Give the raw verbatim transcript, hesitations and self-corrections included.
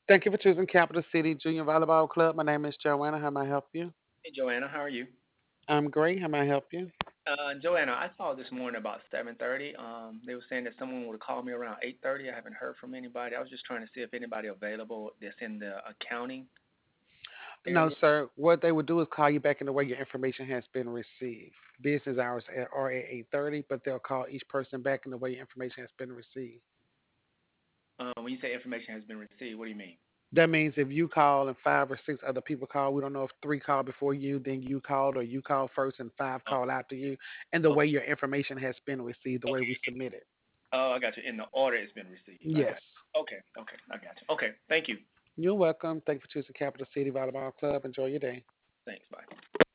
Thank you for choosing Capital City Junior Volleyball Club. My name is Joanna. How may I help you? Hey, Joanna, how are you? I'm great. How may I help you? Uh, Joanna, I saw this morning about seven thirty. Um, they were saying that someone would call me around eight thirty. I haven't heard from anybody. I was just trying to see if anybody available that's in the accounting No, area. sir. What they would do is call you back in the way your information has been received. Business hours are are at eight thirty, but they'll call each person back in the way your information has been received. Um, when you say information has been received, what do you mean? That means if you call and five or six other people call, we don't know if three called before you, then you called, or you called first and five Oh, call after you, and the way okay, your information has been received, the way we okay. submit it. Oh, I got you. In the order it's been received. I got Yes. you. Okay, okay, I got you. Okay, thank you. You're welcome. Thank you for choosing Capital City Volleyball Club. Enjoy your day. Thanks. Bye.